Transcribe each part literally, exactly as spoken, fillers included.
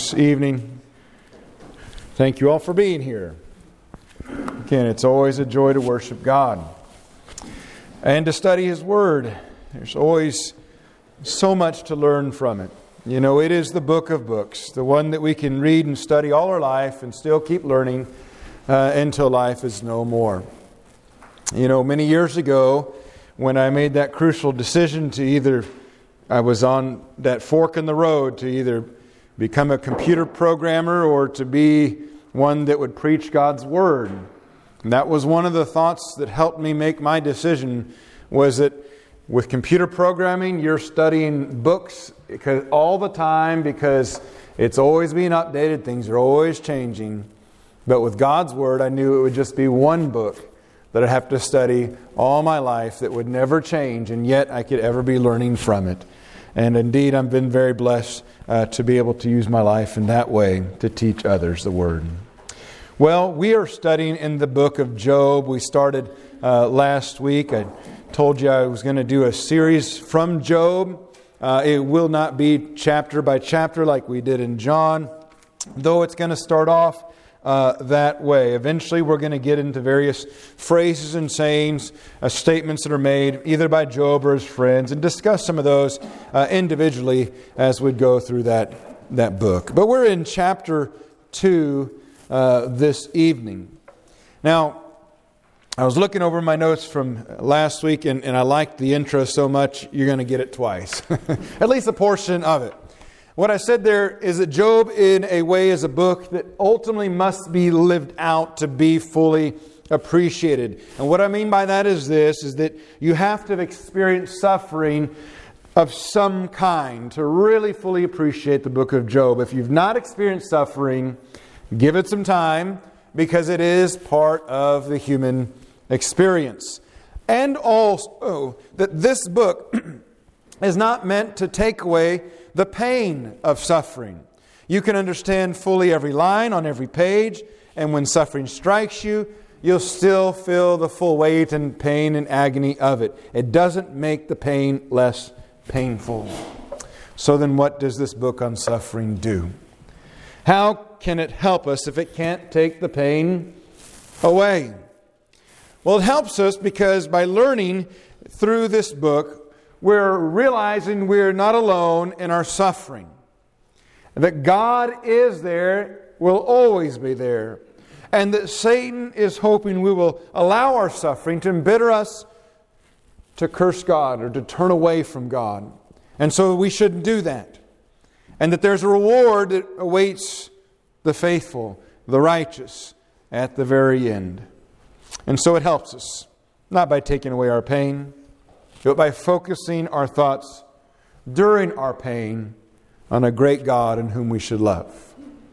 this evening. Thank you all for being here. Again, it's always a joy to worship God and to study His Word. There's always so much to learn from it. You know, it is the book of books, the one that we can read and study all our life and still keep learning uh, until life is no more. You know, many years ago, when I made that crucial decision to either, I was on that fork in the road to either become a computer programmer or to be one that would preach God's Word. And that was one of the thoughts that helped me make my decision, was that with computer programming, you're studying books because all the time because it's always being updated. Things are always changing. But with God's Word, I knew it would just be one book that I'd have to study all my life that would never change, and yet I could ever be learning from it. And indeed, I've been very blessed uh, to be able to use my life in that way to teach others the Word. Well, we are studying in the book of Job. We started uh, last week. I told you I was going to do a series from Job. Uh, it will not be chapter by chapter like we did in John, though it's going to start off uh, that way. Eventually we're going to get into various phrases and sayings, uh, statements that are made either by Job or his friends, and discuss some of those uh, individually as we go through that, that book. But we're in chapter two uh, this evening. Now, I was looking over my notes from last week, and, and I liked the intro so much, you're going to get it twice. At least a portion of it. What I said there is that Job, in a way, is a book that ultimately must be lived out to be fully appreciated. And what I mean by that is this, is that you have to have experienced suffering of some kind to really fully appreciate the book of Job. If you've not experienced suffering, give it some time, because it is part of the human experience. And also that this book is not meant to take away the pain of suffering. You can understand fully every line on every page, and when suffering strikes you, you'll still feel the full weight and pain and agony of it. It doesn't make the pain less painful. So then what does this book on suffering do? How can it help us if it can't take the pain away? Well, it helps us because by learning through this book, we're realizing we're not alone in our suffering. That God is there, will always be there. And that Satan is hoping we will allow our suffering to embitter us to curse God or to turn away from God. And so we shouldn't do that. And that there's a reward that awaits the faithful, the righteous, at the very end. And so it helps us, not by taking away our pain, but by focusing our thoughts during our pain on a great God in whom we should love.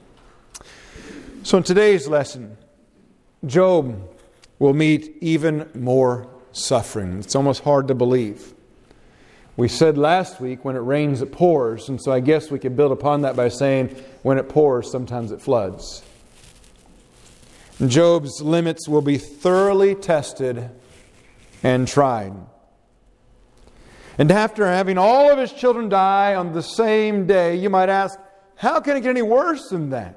So in today's lesson, Job will meet even more suffering. It's almost hard to believe. We said last week, when it rains, it pours. And so I guess we could build upon that by saying, when it pours, sometimes it floods. And Job's limits will be thoroughly tested and tried. And after having all of his children die on the same day, you might ask, how can it get any worse than that?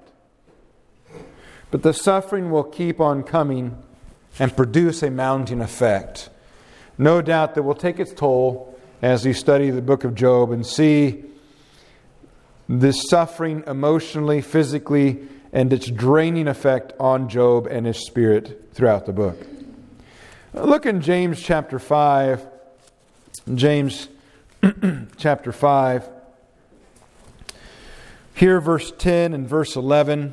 But the suffering will keep on coming and produce a mounting effect. No doubt that will take its toll as you study the book of Job and see this suffering emotionally, physically, and its draining effect on Job and his spirit throughout the book. Look in James chapter five. James chapter five. Here verse ten and verse eleven.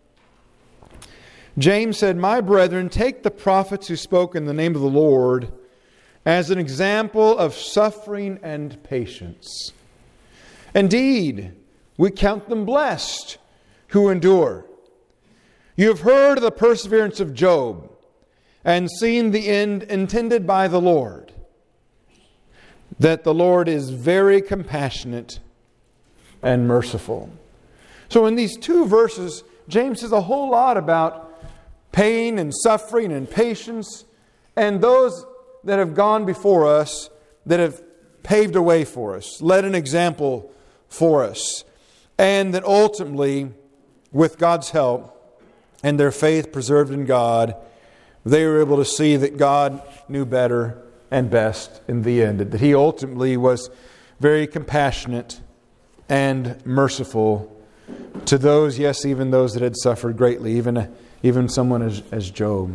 James said, "My brethren, take the prophets who spoke in the name of the Lord as an example of suffering and patience. Indeed, we count them blessed who endure. You have heard of the perseverance of Job and seen the end intended by the Lord, that the Lord is very compassionate and merciful." So in these two verses, James says a whole lot about pain and suffering and patience, and those that have gone before us, that have paved a way for us, led an example for us. And that ultimately, with God's help and their faith preserved in God, they were able to see that God knew better and best in the end. That He ultimately was very compassionate and merciful to those, yes, even those that had suffered greatly, even, even someone as, as Job.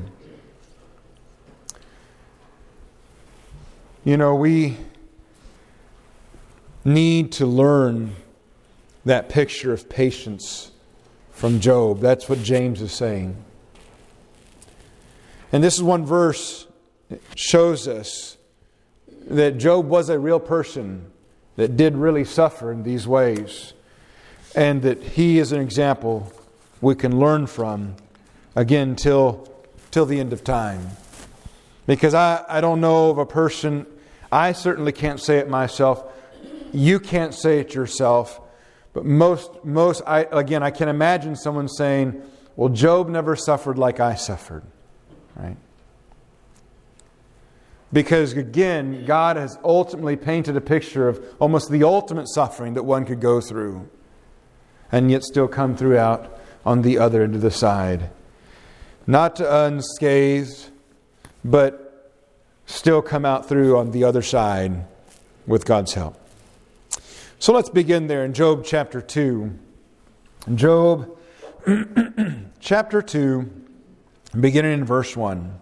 You know, we need to learn that picture of patience from Job. That's what James is saying. And this is one verse that shows us that Job was a real person that did really suffer in these ways. And that he is an example we can learn from, again, till, till the end of time. Because I, I don't know of a person, I certainly can't say it myself. You can't say it yourself. But most, most I, again, I can imagine someone saying, well, Job never suffered like I suffered. Right? Because again, God has ultimately painted a picture of almost the ultimate suffering that one could go through. And yet still come throughout on the other end of the side. Not unscathed, but still come out through on the other side with God's help. So let's begin there in Job chapter two. Job chapter two, beginning in verse one.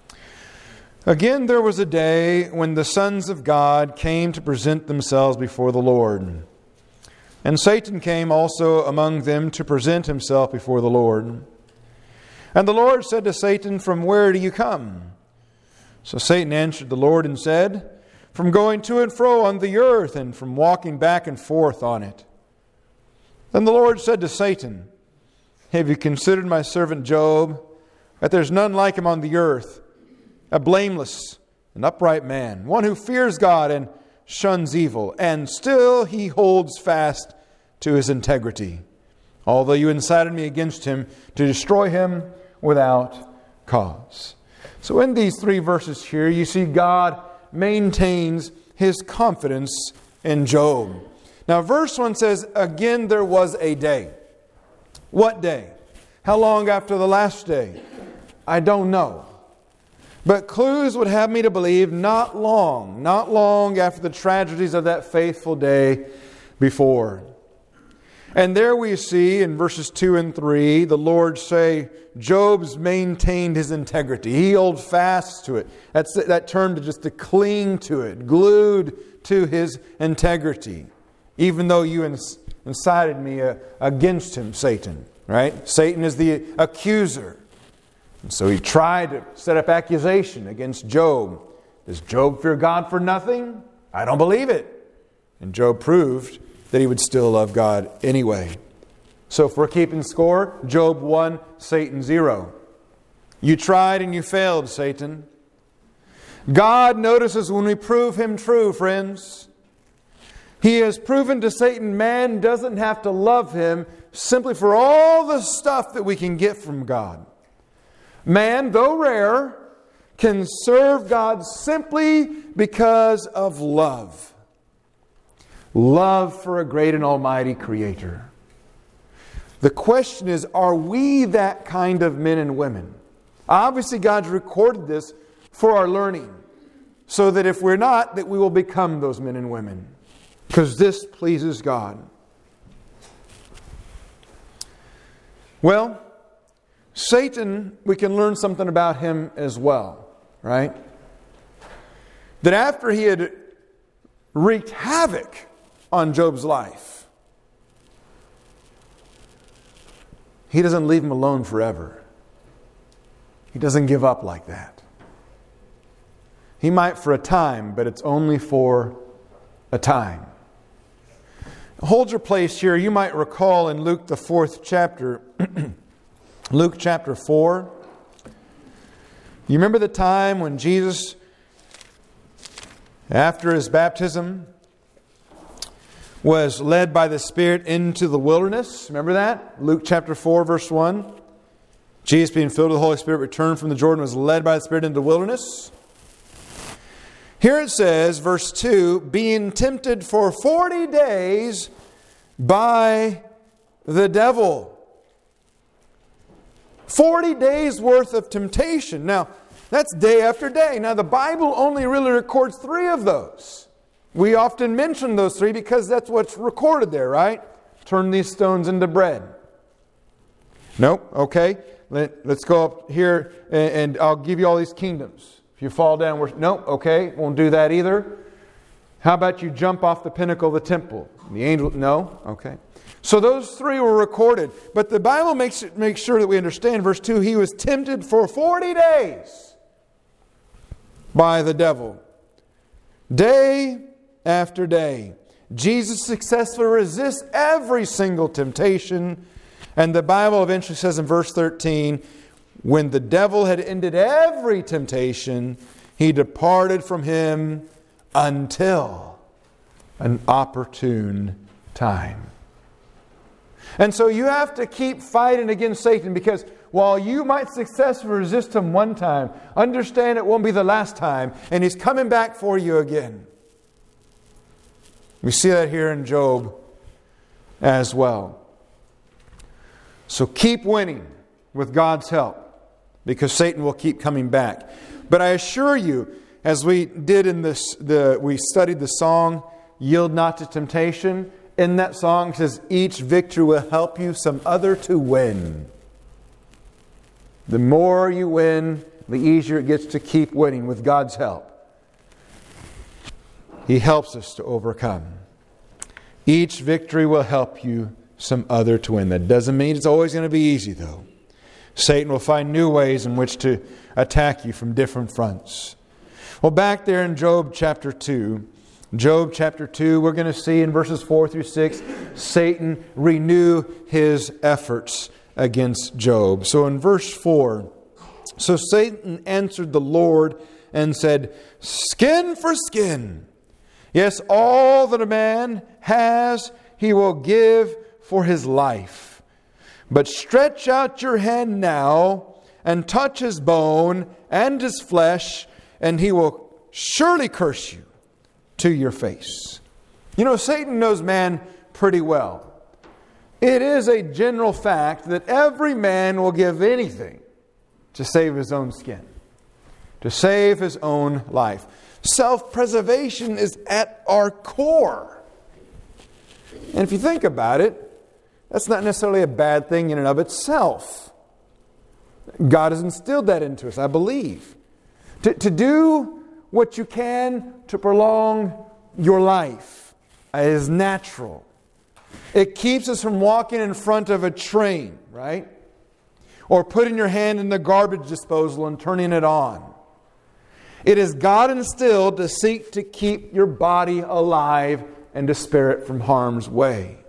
Again, there was a day when the sons of God came to present themselves before the Lord. And Satan came also among them to present himself before the Lord. And the Lord said to Satan, "From where do you come?" So Satan answered the Lord and said, "From going to and fro on the earth, and from walking back and forth on it." Then the Lord said to Satan, "Have you considered my servant Job, that there's none like him on the earth, a blameless and upright man, one who fears God and shuns evil, and still he holds fast to his integrity, although you incited me against him to destroy him without cause." So in these three verses here, you see God maintains His confidence in Job. Now verse one says, again there was a day. What day? How long after the last day? I don't know. But clues would have me to believe not long, not long after the tragedies of that faithful day before. And there we see in verses two and three, the Lord say, Job's maintained his integrity. He held fast to it. That's that term to just to cling to it, glued to his integrity. Even though you incited me uh, against him, Satan. Right? Satan is the accuser. And so he tried to set up accusation against Job. Does Job fear God for nothing? I don't believe it. And Job proved that he would still love God anyway. So if we're keeping score, Job one, Satan zero. You tried and you failed, Satan. God notices when we prove Him true, friends. He has proven to Satan man doesn't have to love him simply for all the stuff that we can get from God. Man, though rare, can serve God simply because of love. Love for a great and almighty Creator. The question is, are we that kind of men and women? Obviously, God's recorded this for our learning, so that if we're not, that we will become those men and women. Because this pleases God. Well, Satan, we can learn something about him as well, right? That after he had wreaked havoc on Job's life, he doesn't leave him alone forever. He doesn't give up like that. He might for a time, but it's only for a time. Hold your place here. You might recall in Luke the fourth chapter, Luke chapter four. You remember the time when Jesus, after His baptism, was led by the Spirit into the wilderness? Remember that? Luke chapter four, verse one. Jesus, being filled with the Holy Spirit, returned from the Jordan, was led by the Spirit into the wilderness. Here it says, verse two, being tempted for forty days by the devil. Forty days worth of temptation. Now, that's day after day. Now, the Bible only really records three of those. We often mention those three because that's what's recorded there, right? Turn these stones into bread. Nope, okay. Let, let's go up here and, and I'll give you all these kingdoms. If you fall down, we're, nope, okay, won't do that either. How about you jump off the pinnacle of the temple? The angel, no, okay. So those three were recorded. But the Bible makes, it, makes sure that we understand, verse two, he was tempted for forty days by the devil. Day after day. Jesus successfully resists every single temptation. And the Bible eventually says in verse thirteen, when the devil had ended every temptation, he departed from him until an opportune time. And so you have to keep fighting against Satan, because while you might successfully resist him one time, understand it won't be the last time, and he's coming back for you again. We see that here in Job as well. So keep winning with God's help, because Satan will keep coming back. But I assure you, as we did in this, the we studied the song, Yield Not to Temptation. In that song it says, each victory will help you some other to win. The more you win, the easier it gets to keep winning with God's help. He helps us to overcome. Each victory will help you some other to win. That doesn't mean it's always going to be easy, though. Satan will find new ways in which to attack you from different fronts. Well, back there in Job chapter two, Job chapter two, we're going to see in verses four through six, Satan renew his efforts against Job. So in verse four, so Satan answered the Lord and said, skin for skin. Yes, all that a man has, he will give for his life. But stretch out your hand now and touch his bone and his flesh, and he will surely curse you to your face. You know, Satan knows man pretty well. It is a general fact that every man will give anything to save his own skin, to save his own life. Self-preservation is at our core. And if you think about it, that's not necessarily a bad thing in and of itself. God has instilled that into us, I believe. To, to do what you can to prolong your life is natural. It keeps us from walking in front of a train, right? Or putting your hand in the garbage disposal and turning it on. It is God instilled to seek to keep your body alive and to spare it from harm's way.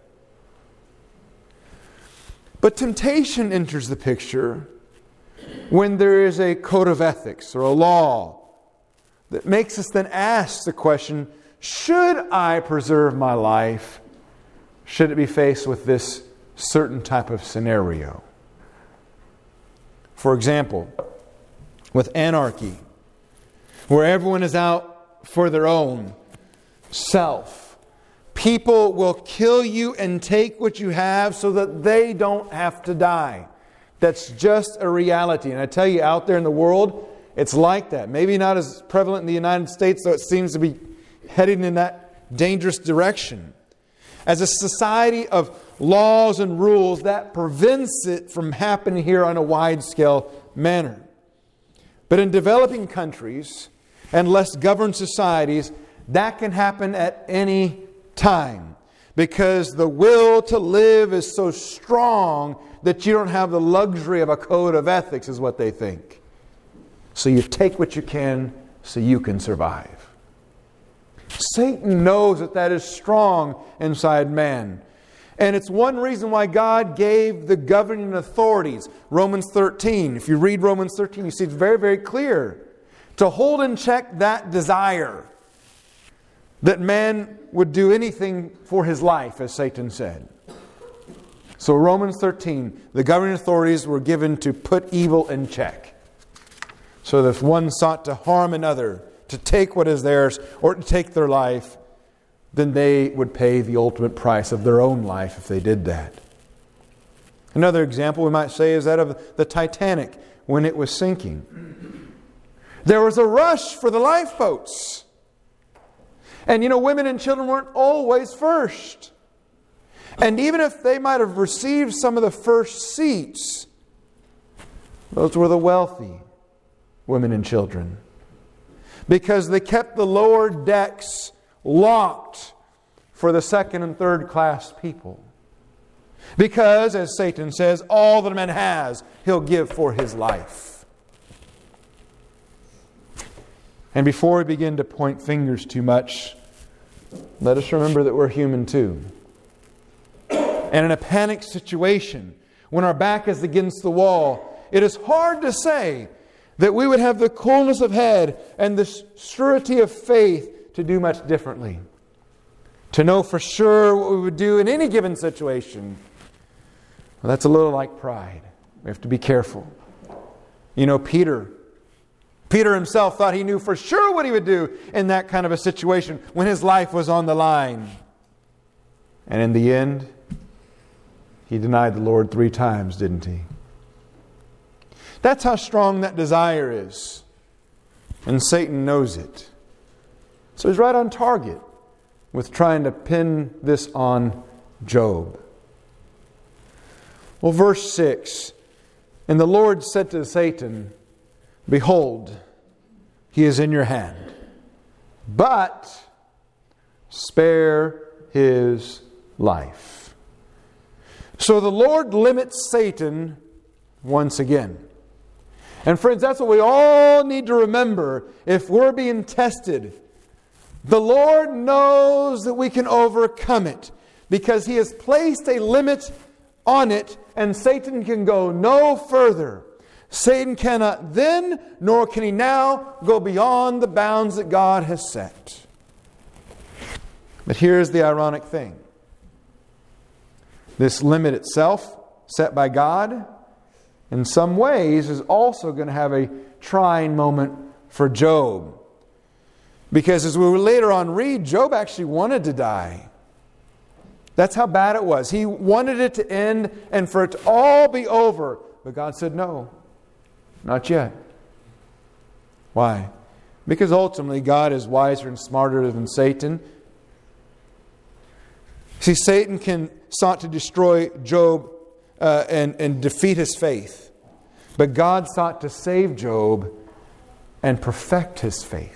But temptation enters the picture when there is a code of ethics or a law that makes us then ask the question, should I preserve my life? Should it be faced with this certain type of scenario? For example, with anarchy, where everyone is out for their own self, people will kill you and take what you have so that they don't have to die. That's just a reality. And I tell you, out there in the world, it's like that. Maybe not as prevalent in the United States, though it seems to be heading in that dangerous direction. As a society of laws and rules, that prevents it from happening here on a wide-scale manner. But in developing countries and less governed societies, that can happen at any time. Because the will to live is so strong that you don't have the luxury of a code of ethics, is what they think. So you take what you can so you can survive. Satan knows that that is strong inside man. And it's one reason why God gave the governing authorities, Romans thirteen. If you read Romans thirteen, you see it's very, very clear. To hold in check that desire that man would do anything for his life, as Satan said. So Romans thirteen, the governing authorities were given to put evil in check. So that if one sought to harm another, to take what is theirs, or to take their life, then they would pay the ultimate price of their own life if they did that. Another example we might say is that of the Titanic when it was sinking. There was a rush for the lifeboats. And you know, women and children weren't always first. And even if they might have received some of the first seats, those were the wealthy women and children. Because they kept the lower decks locked for the second and third class people. Because, as Satan says, all that a man has, he'll give for his life. And before we begin to point fingers too much, let us remember that we're human too. And in a panic situation, when our back is against the wall, it is hard to say that we would have the coolness of head and the surety of faith to do much differently. To know for sure what we would do in any given situation. Well, that's a little like pride. We have to be careful. You know, Peter, Peter himself thought he knew for sure what he would do in that kind of a situation when his life was on the line. And in the end, he denied the Lord three times, didn't he? That's how strong that desire is. And Satan knows it. So he's right on target with trying to pin this on Job. Well, verse six. And the Lord said to Satan, Behold, he is in your hand, but spare his life. So the Lord limits Satan once again. And friends, that's what we all need to remember if we're being tested. The Lord knows that we can overcome it because He has placed a limit on it, and Satan can go no further. Satan cannot then, nor can he now, go beyond the bounds that God has set. But here's the ironic thing. This limit itself, set by God, in some ways is also going to have a trying moment for Job. Because as we will later on read, Job actually wanted to die. That's how bad it was. He wanted it to end and for it to all be over. But God said, no, not yet. Why? Because ultimately God is wiser and smarter than Satan. See, Satan can sought to destroy Job uh, and, and defeat his faith. But God sought to save Job and perfect his faith.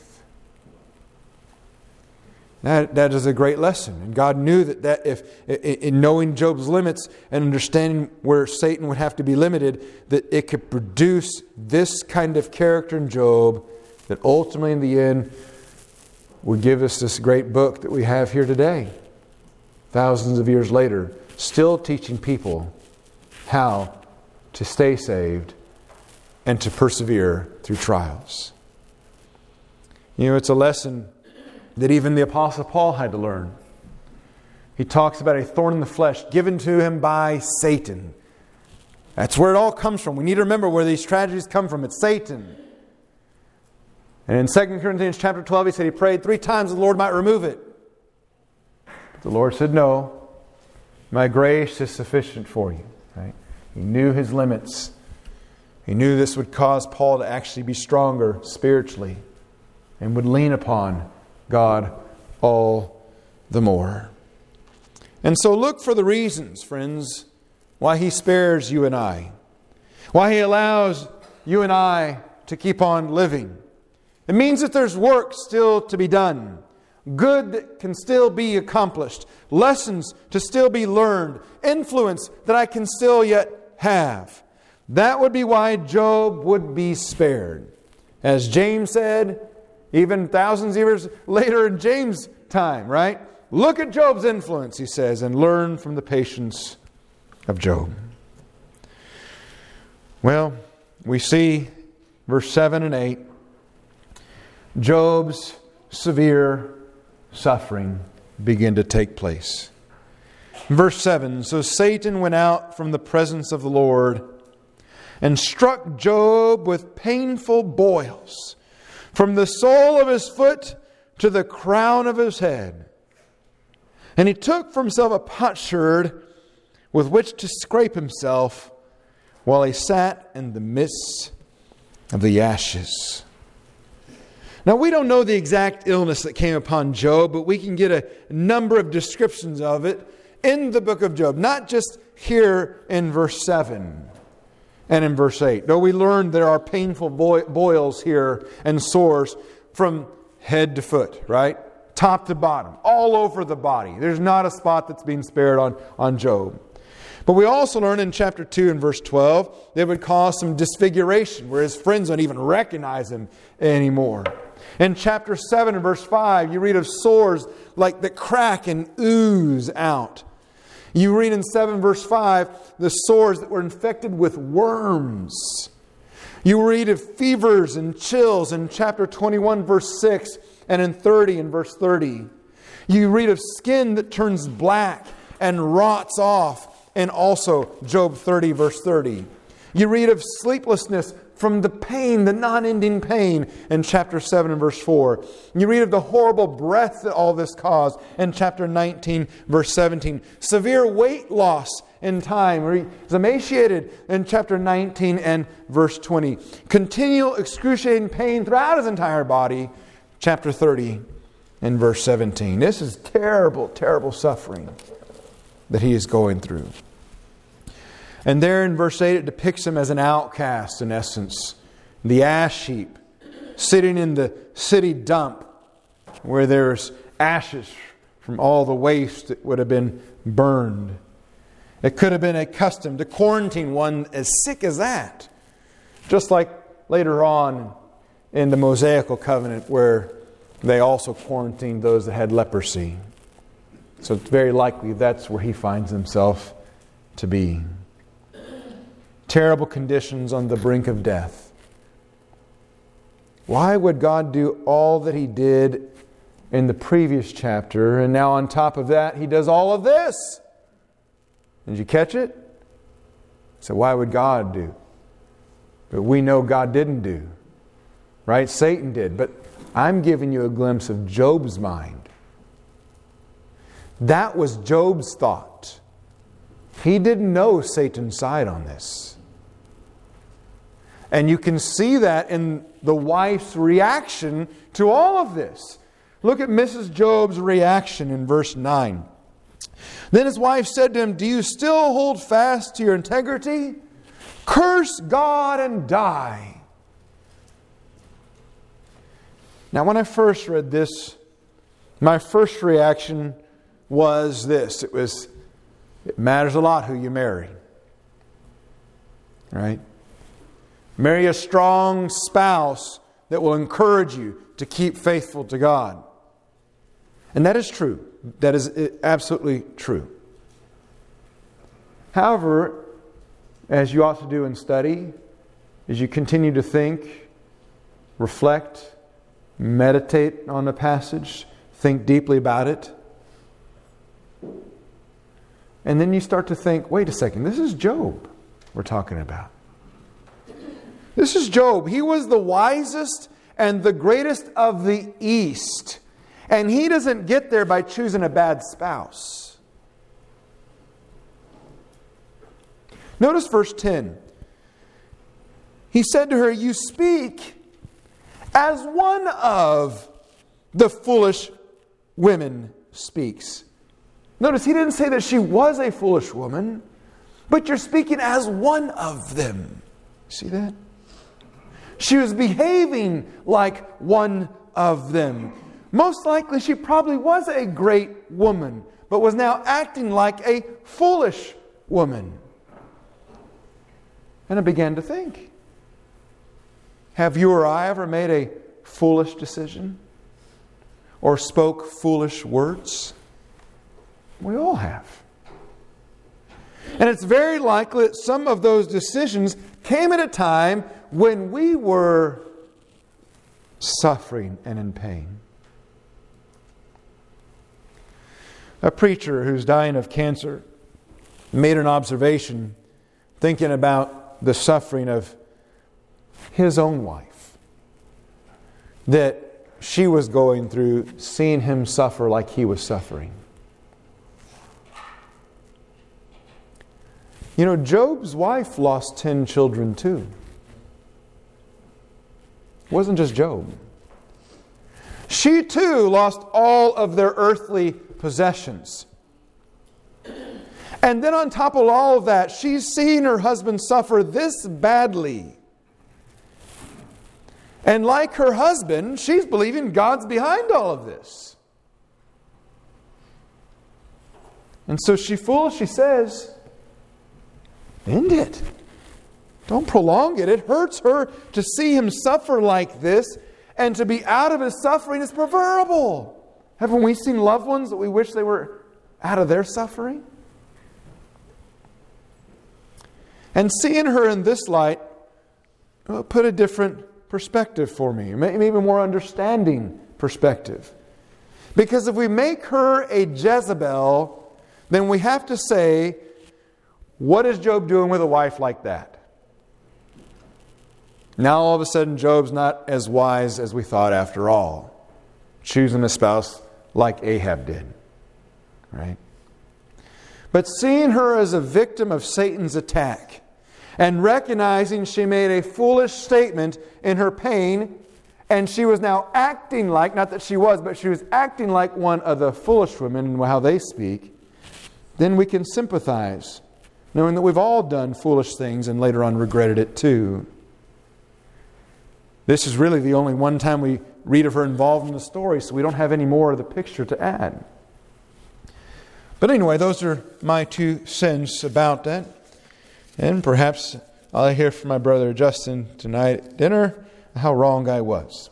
That, that is a great lesson. And God knew that, that if in knowing Job's limits and understanding where Satan would have to be limited, that it could produce this kind of character in Job that ultimately in the end would give us this great book that we have here today. Thousands of years later, still teaching people how to stay saved and to persevere through trials. You know, it's a lesson that even the Apostle Paul had to learn. He talks about a thorn in the flesh given to him by Satan. That's where it all comes from. We need to remember where these tragedies come from. It's Satan. And in Second Corinthians chapter twelve, he said he prayed three times the Lord might remove it. But the Lord said, no, my grace is sufficient for you. Right? He knew his limits. He knew this would cause Paul to actually be stronger spiritually and would lean upon God all the more. And so look for the reasons, friends, why He spares you and I. Why He allows you and I to keep on living. It means that there's work still to be done. Good that can still be accomplished. Lessons to still be learned. Influence that I can still yet have. That would be why Job would be spared. As James said, even thousands of years later in James' time, right? Look at Job's influence, he says, and learn from the patience of Job. Well, we see verse seven and eight, Job's severe suffering begin to take place. Verse seven, so Satan went out from the presence of the Lord and struck Job with painful boils, from the sole of his foot to the crown of his head. And he took for himself a potsherd with which to scrape himself while he sat in the midst of the ashes. Now, we don't know the exact illness that came upon Job, but we can get a number of descriptions of it in the book of Job, not just here in verse seven and in verse eight. Though we learned there are painful boils here and sores from head to foot, right? Top to bottom, all over the body. There's not a spot that's being spared on, on Job. But we also learn in chapter two and verse twelve, that it would cause some disfiguration, where his friends don't even recognize him anymore. In chapter seven and verse five, you read of sores like that crack and ooze out. You read in seven verse five, the sores that were infected with worms. You read of fevers and chills in chapter twenty-one verse six and in thirty and verse thirty. You read of skin that turns black and rots off, and also Job thirty verse thirty. You read of sleeplessness from the pain, the non-ending pain, in chapter seven and verse four. You read of the horrible breath that all this caused in chapter nineteen verse seventeen. Severe weight loss in time, where he is emaciated in chapter nineteen and verse twenty. Continual excruciating pain throughout his entire body, chapter thirty and verse seventeen. This is terrible, terrible suffering that he is going through. And there in verse eight, it depicts him as an outcast, in essence. The ash heap, sitting in the city dump, where there's ashes from all the waste that would have been burned. It could have been a custom to quarantine one as sick as that. Just like later on in the Mosaical covenant, where they also quarantined those that had leprosy. So it's very likely that's where he finds himself to be. Terrible conditions on the brink of death. Why would God do all that He did in the previous chapter, and now on top of that, He does all of this? Did you catch it? So why would God do? But we know God didn't do. Right? Satan did. But I'm giving you a glimpse of Job's mind. That was Job's thought. He didn't know Satan's side on this. And you can see that in the wife's reaction to all of this. Look at Missus Job's reaction in verse nine. Then his wife said to him, "Do you still hold fast to your integrity? Curse God and die." Now, when I first read this, my first reaction was this. It was, it matters a lot who you marry. Right? Marry a strong spouse that will encourage you to keep faithful to God. And that is true. That is absolutely true. However, as you ought to do in study, as you continue to think, reflect, meditate on the passage, think deeply about it, and then you start to think, wait a second, this is Job we're talking about. This is Job. He was the wisest and the greatest of the East. And he doesn't get there by choosing a bad spouse. Notice verse ten. He said to her, "You speak as one of the foolish women speaks." Notice he didn't say that she was a foolish woman, but you're speaking as one of them. See that? She was behaving like one of them. Most likely she probably was a great woman, but was now acting like a foolish woman. And I began to think, have you or I ever made a foolish decision? Or spoke foolish words? We all have. And it's very likely that some of those decisions came at a time when we were suffering and in pain. A preacher who's dying of cancer made an observation thinking about the suffering of his own wife, that she was going through, seeing him suffer like he was suffering. You know, Job's wife lost ten children too. It wasn't just Job. She too lost all of their earthly possessions. And then on top of all of that, she's seen her husband suffer this badly. And like her husband, she's believing God's behind all of this. And so she foolishly says, end it. Don't prolong it. It hurts her to see him suffer like this, and to be out of his suffering is preferable. Haven't we seen loved ones that we wish they were out of their suffering? And seeing her in this light, well, put a different perspective for me, maybe a more understanding perspective. Because if we make her a Jezebel, then we have to say, what is Job doing with a wife like that? Now all of a sudden Job's not as wise as we thought after all, choosing a spouse like Ahab did. Right? But seeing her as a victim of Satan's attack and recognizing she made a foolish statement in her pain, and she was now acting like, not that she was, but she was acting like one of the foolish women and how they speak, then we can sympathize, knowing that we've all done foolish things and later on regretted it too. This is really the only one time we read of her involved in the story, so we don't have any more of the picture to add. But anyway, those are my two cents about that. And perhaps I'll hear from my brother Justin tonight at dinner how wrong I was.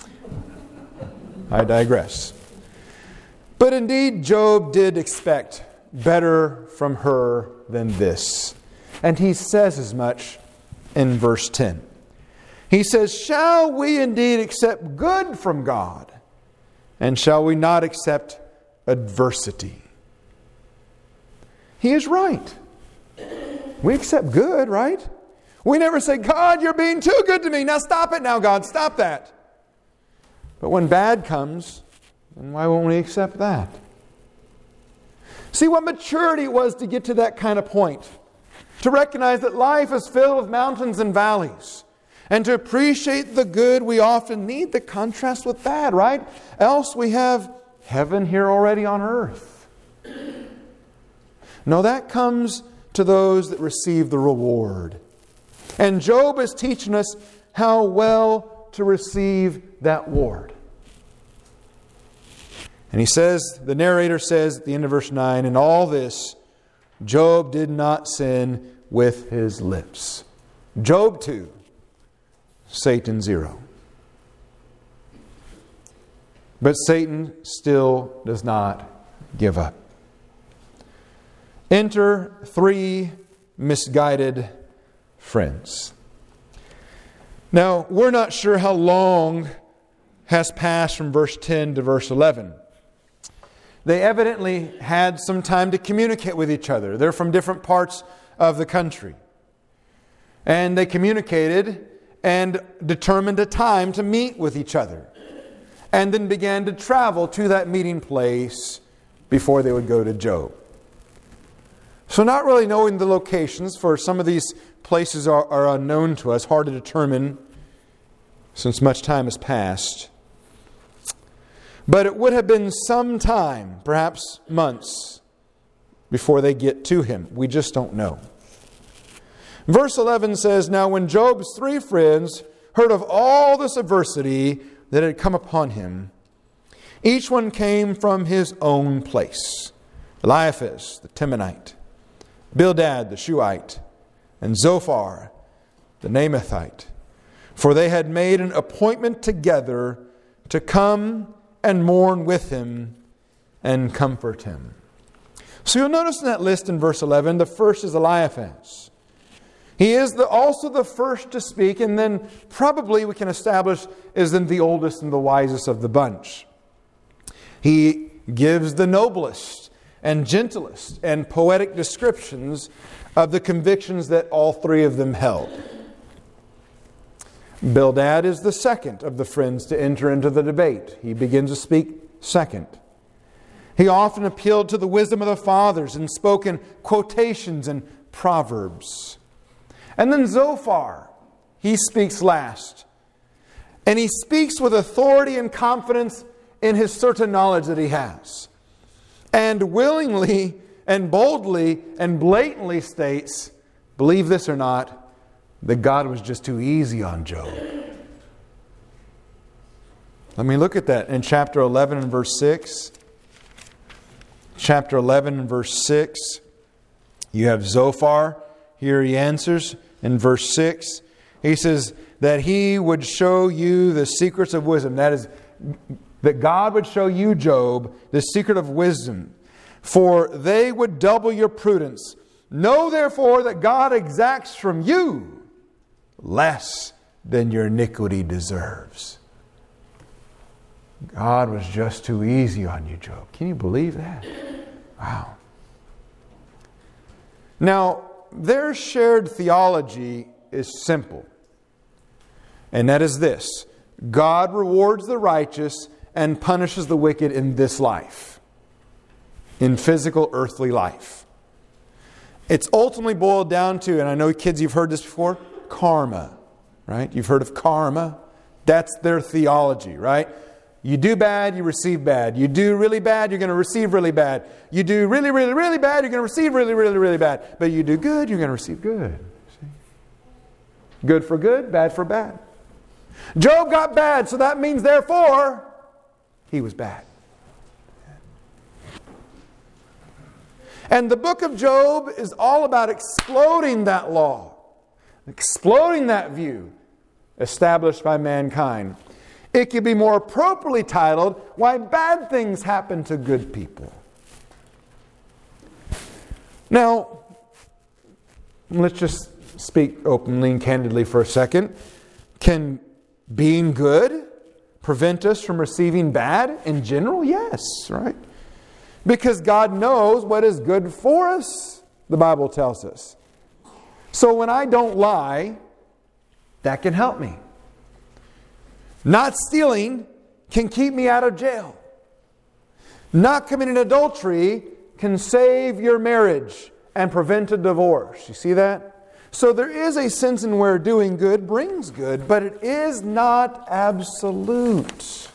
I digress. But indeed, Job did expect better from her than this. And he says as much in verse ten. He says, shall we indeed accept good from God? And shall we not accept adversity? He is right. We accept good, right? We never say, God, you're being too good to me. Now stop it now, God. Stop that. But when bad comes, then why won't we accept that? See what maturity it was to get to that kind of point. To recognize that life is filled with mountains and valleys. And to appreciate the good, we often need the contrast with bad, right? Else we have heaven here already on earth. No, that comes to those that receive the reward. And Job is teaching us how well to receive that reward. And he says, the narrator says at the end of verse nine, in all this, Job did not sin with his lips. Job two. Satan zero. But Satan still does not give up. Enter three misguided friends. Now, we're not sure how long has passed from verse ten to verse eleven. They evidently had some time to communicate with each other. They're from different parts of the country. And they communicated and determined a time to meet with each other. And then began to travel to that meeting place before they would go to Job. So not really knowing the locations, for some of these places are, are unknown to us, hard to determine since much time has passed. But it would have been some time, perhaps months, before they get to him. We just don't know. Verse eleven says, now when Job's three friends heard of all this adversity that had come upon him, each one came from his own place. Eliphaz, the Temanite, Bildad, the Shuhite, and Zophar, the Naamathite. For they had made an appointment together to come and mourn with him and comfort him. So you'll notice in that list in verse eleven, the first is Eliphaz. He is the, also the first to speak, and then probably we can establish is then the oldest and the wisest of the bunch. He gives the noblest and gentlest and poetic descriptions of the convictions that all three of them held. Bildad is the second of the friends to enter into the debate. He begins to speak second. He often appealed to the wisdom of the fathers and spoke in quotations and Proverbs. And then Zophar, he speaks last. And he speaks with authority and confidence in his certain knowledge that he has. And willingly and boldly and blatantly states, believe this or not, that God was just too easy on Job. Let me look at that in chapter eleven and verse six. Chapter eleven and verse six. You have Zophar. Here he answers in verse six. He says that he would show you the secrets of wisdom. That is, that God would show you, Job, the secret of wisdom. For they would double your prudence. Know therefore that God exacts from you less than your iniquity deserves. God was just too easy on you, Job. Can you believe that? Wow. Now, their shared theology is simple. And that is this: God rewards the righteous and punishes the wicked in this life. In physical, earthly life. It's ultimately boiled down to, and I know kids, you've heard this before, karma. Right? You've heard of karma. That's their theology, right? You do bad, you receive bad. You do really bad, you're going to receive really bad. You do really, really, really bad, you're going to receive really, really, really bad. But you do good, you're going to receive good. See? Good for good, bad for bad. Job got bad, so that means therefore he was bad. And the book of Job is all about exploding that law, exploding that view established by mankind. It could be more appropriately titled, Why Bad Things Happen to Good People. Now, let's just speak openly and candidly for a second. Can being good prevent us from receiving bad in general? Yes, right? Because God knows what is good for us, the Bible tells us. So when I don't lie, that can help me. Not stealing can keep me out of jail. Not committing adultery can save your marriage and prevent a divorce. You see that? So there is a sense in where doing good brings good, but it is not absolute.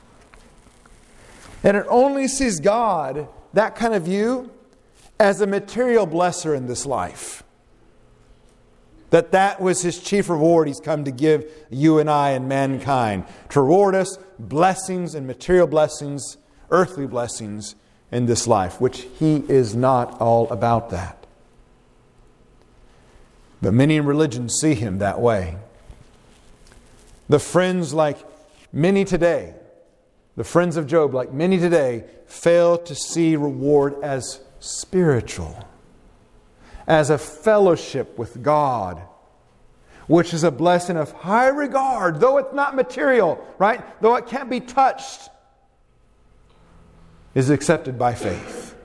And it only sees God, that kind of view, as a material blesser in this life. That that was His chief reward He's come to give you and I and mankind. To reward us blessings and material blessings, earthly blessings in this life. Which He is not all about that. But many in religion see Him that way. The friends like many today, the friends of Job like many today, fail to see reward as spiritual. As a fellowship with God, which is a blessing of high regard, though it's not material, right? Though it can't be touched, is accepted by faith.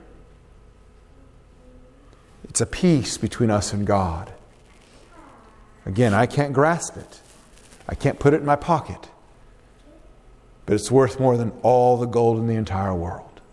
It's a peace between us and God. Again, I can't grasp it. I can't put it in my pocket. But it's worth more than all the gold in the entire world.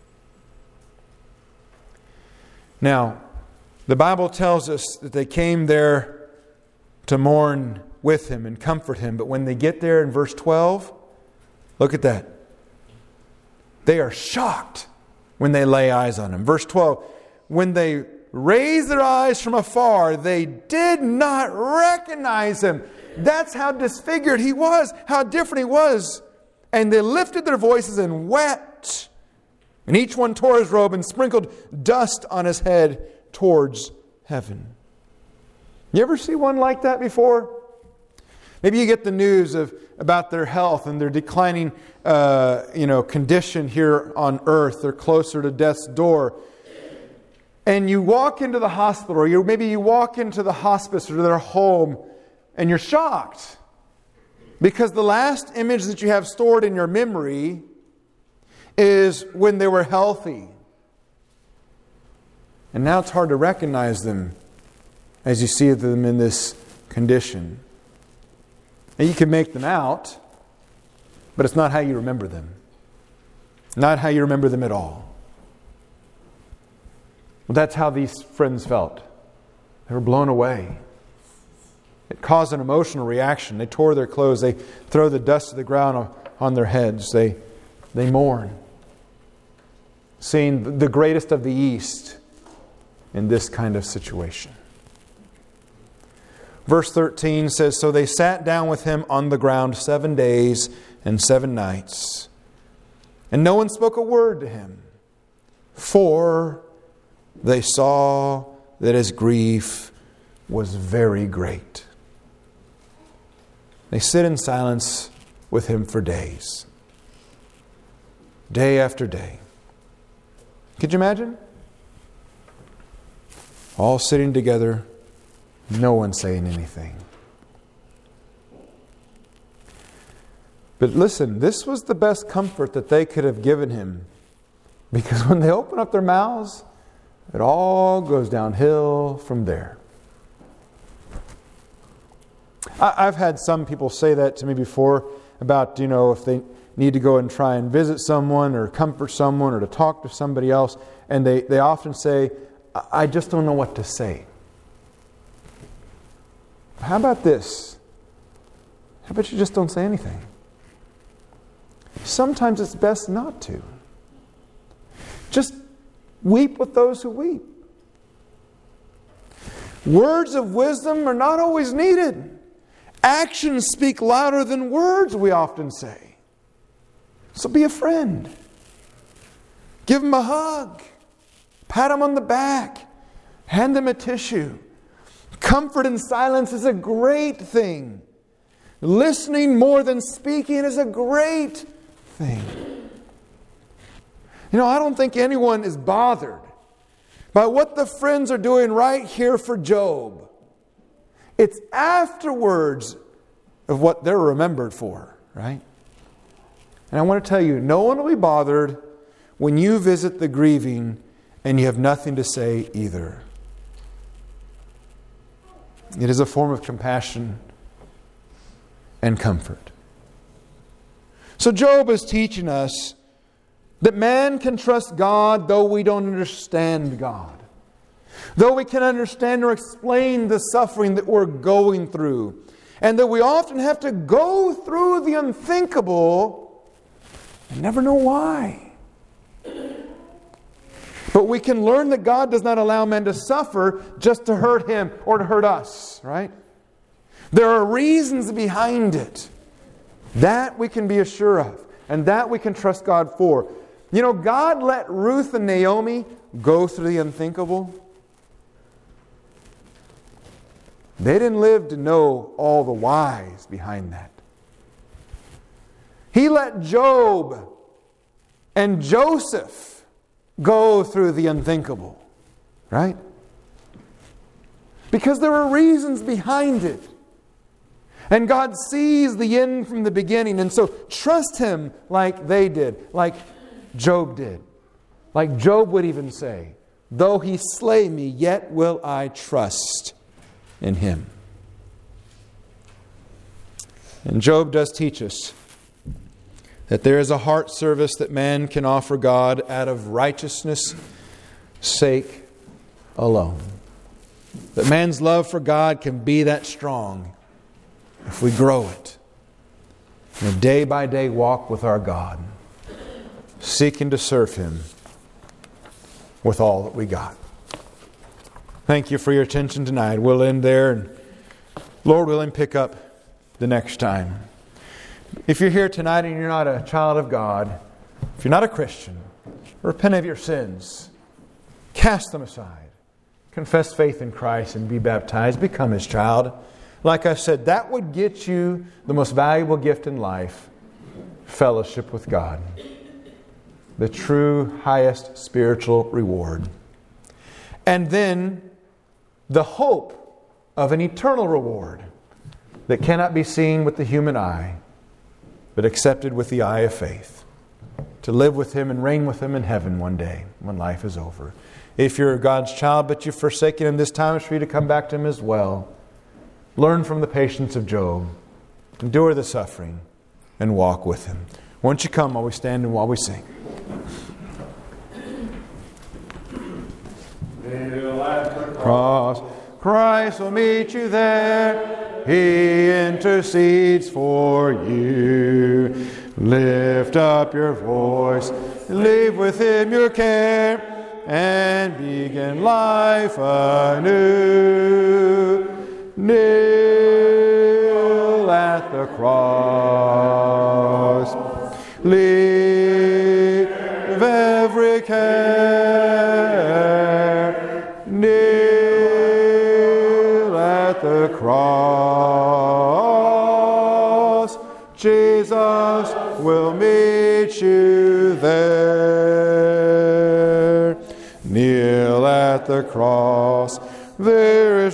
Now, the Bible tells us that they came there to mourn with him and comfort him. But when they get there in verse twelve, look at that. They are shocked when they lay eyes on him. Verse twelve, when they raised their eyes from afar, they did not recognize him. That's how disfigured he was, how different he was. And they lifted their voices and wept. And each one tore his robe and sprinkled dust on his head towards heaven. You ever see one like that before? Maybe you get the news of about their health and their declining uh, you know, condition here on earth. They're closer to death's door. And you walk into the hospital, or you, maybe you walk into the hospice or their home, and you're shocked. Because the last image that you have stored in your memory is when they were healthy. And now it's hard to recognize them as you see them in this condition. And you can make them out, but it's not how you remember them. Not how you remember them at all. Well, that's how these friends felt. They were blown away. It caused an emotional reaction. They tore their clothes. They throw the dust of the ground on their heads. They, they mourn. Seeing the greatest of the East in this kind of situation. Verse thirteen says, so they sat down with him on the ground seven days and seven nights. And no one spoke a word to him. For they saw that his grief was very great. They sit in silence with him for days. Day after day. Could you imagine? All sitting together, no one saying anything. But listen, this was the best comfort that they could have given him. Because when they open up their mouths, it all goes downhill from there. I've had some people say that to me before about, you know, if they need to go and try and visit someone or comfort someone or to talk to somebody else. And they, they often say, I just don't know what to say. How about this? How about you just don't say anything? Sometimes it's best not to. Just weep with those who weep. Words of wisdom are not always needed. Actions speak louder than words, we often say. So be a friend. Give them a hug. Pat them on the back. Hand them a tissue. Comfort in silence is a great thing. Listening more than speaking is a great thing. You know, I don't think anyone is bothered by what the friends are doing right here for Job. It's afterwards of what they're remembered for, right? And I want to tell you, no one will be bothered when you visit the grieving and you have nothing to say either. It is a form of compassion and comfort. So Job is teaching us that man can trust God though we don't understand God. Though we can understand or explain the suffering that we're going through. And that we often have to go through the unthinkable and never know why. But we can learn that God does not allow men to suffer just to hurt him or to hurt us, right? There are reasons behind it. That we can be assured of. And that we can trust God for. You know, God let Ruth and Naomi go through the unthinkable. They didn't live to know all the whys behind that. He let Job and Joseph go through the unthinkable. Right? Because there were reasons behind it. And God sees the end from the beginning. And so trust Him like they did. Like Job did. Like Job would even say, though He slay me, yet will I trust in Him. And Job does teach us that there is a heart service that man can offer God out of righteousness' sake alone. That man's love for God can be that strong if we grow it in a day-by-day walk with our God, seeking to serve Him with all that we got. Thank you for your attention tonight. We'll end there, and Lord willing, pick up the next time. If you're here tonight and you're not a child of God, if you're not a Christian, repent of your sins. Cast them aside. Confess faith in Christ and be baptized. Become His child. Like I said, that would get you the most valuable gift in life, fellowship with God. The true highest spiritual reward. And then the hope of an eternal reward that cannot be seen with the human eye, but accepted with the eye of faith. To live with Him and reign with Him in heaven one day when life is over. If you're God's child but you've forsaken Him, this time is for you to come back to Him as well. Learn from the patience of Job. Endure the suffering and walk with Him. Won't you come while we stand and while we sing? Cross, Christ will meet you there. He intercedes for you. Lift up your voice, leave with Him your care, and begin life anew. Kneel at the cross. Leave every care. Kneel at the cross. Jesus will meet you there. Kneel at the cross. There is